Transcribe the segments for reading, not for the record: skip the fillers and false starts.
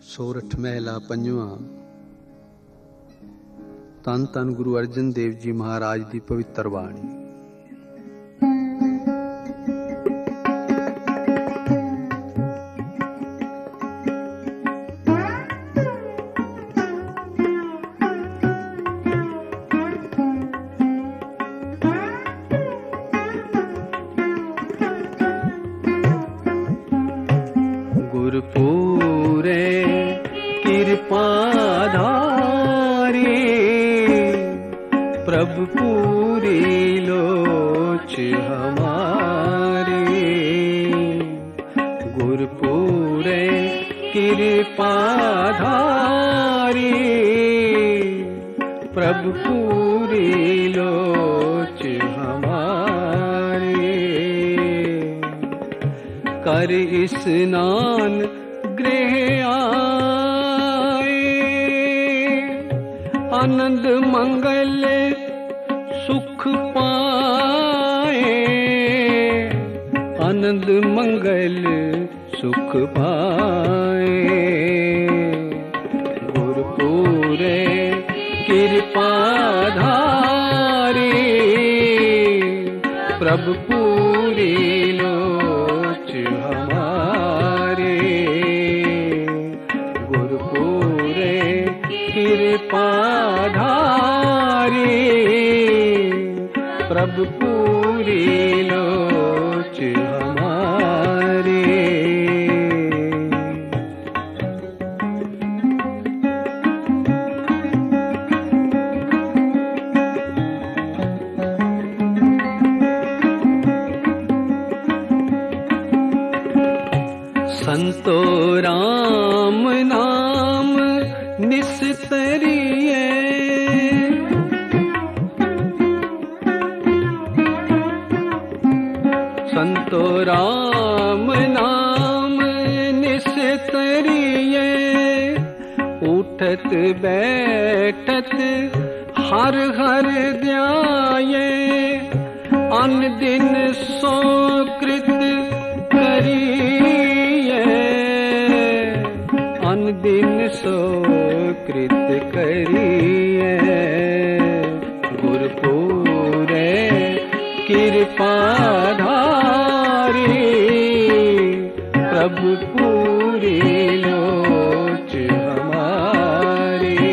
सोरठ महला पंजवा। धन धन गुरु अर्जन देव जी महाराज की पवित्र बाणी। गुरपुरे कृपा धारी, प्रभु पूरी लोच हमारी। गुरपुरे कृपा धारी, प्रभु पूरी लोच हमारी। कर स्नान गृह आए, आनंद मंगल सुख पाए। आनंद मंगल सुख पाए। गुरपुरे कृपा धारी, प्रभु पूरी लोच हमारे। गुरपुरे कृपा धारी, प्रभु पूरी लोच हमारे। संतो राम नाम निस्तरिए, संतो राम नाम निस्तरिए। उठत बैठत हर हर ध्याये, अन दिन सो कृत करिए। अन दिन सो कृत करिए। गुरपुरे कृपा धारी, प्रभु पूरी लोच हमारी।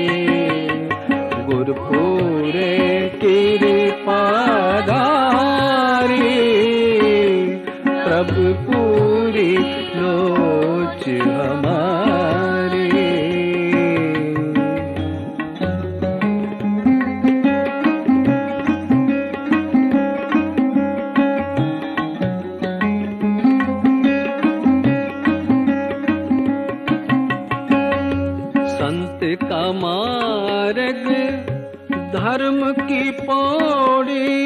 गुरपुरे कृपा धारी, प्रभु पूरी लोच हमारी। संत का मार्ग धर्म की पौड़ी,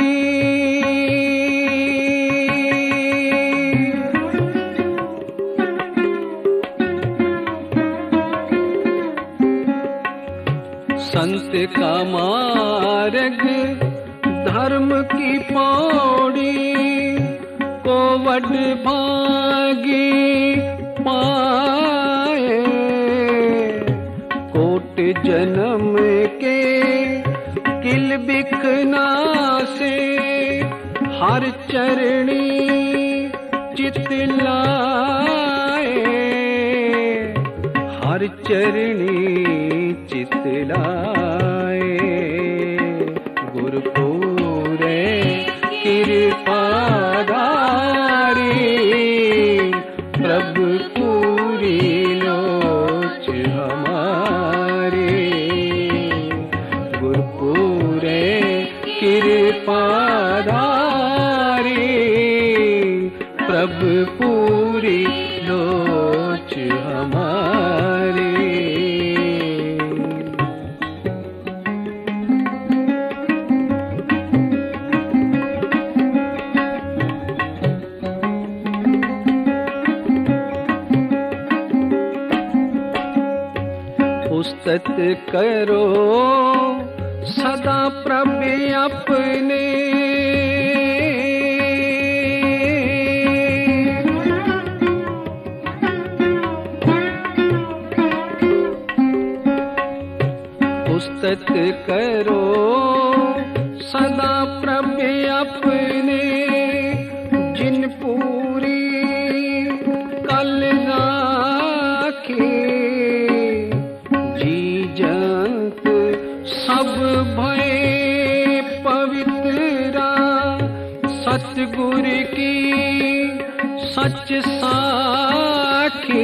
संत का मार्ग धर्म की पौड़ी। को वड भागी पाए, कोट जन्म के किल बिखना से। हर चरणी चित लाए, हर चरणी चित लाए। गुरपुरे कृपा धारी, प्रभु पूरी लोच हमारी। गुरपुरे कृपा धारी, प्रभु पूरी लोच हमारी। उस्तत करो सदा प्रभु अपने, मस्तक करो सदा प्रभु अपने, जिन पूरी कल राखी जी जंत सब भय पवित्रा, सतगुर की सच साखी,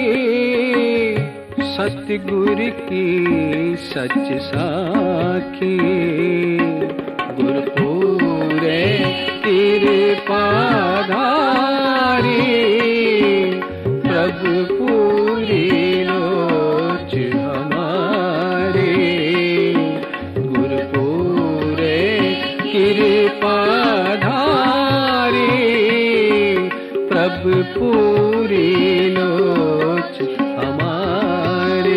सतगुर की सच साखी। गुरपुरे कृपाधारी, प्रभु पूरी लोच हमारी। गुरपुरे कृपाधारी, प्रभु पूरी लोच हमारी।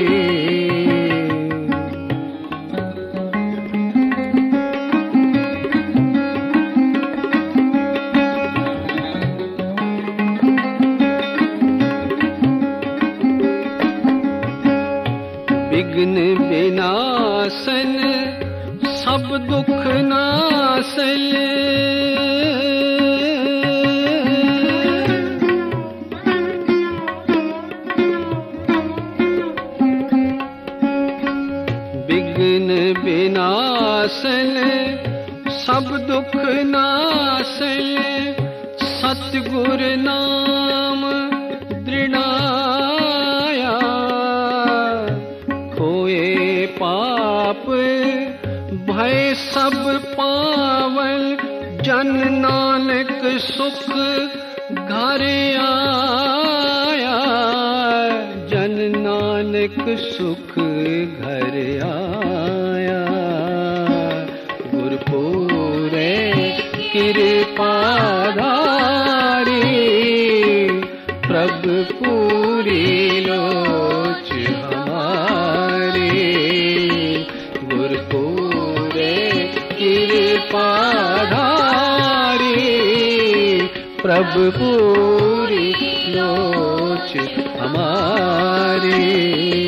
विघ्न विनाशन सब दुख नाशन, विघ्न विनाशन सब दुख नाशन, सतगुर नाम दृढ़ाया। खोए पाप भय सब पावन, जन नानक सुख घर आया। जन नानक सुख घर आया। गुरपुरे कृपाधारी, प्रभु पूरी लोच हमारी। गुरपुरे कृपाधारी, प्रभु पूरी लोच हमारी।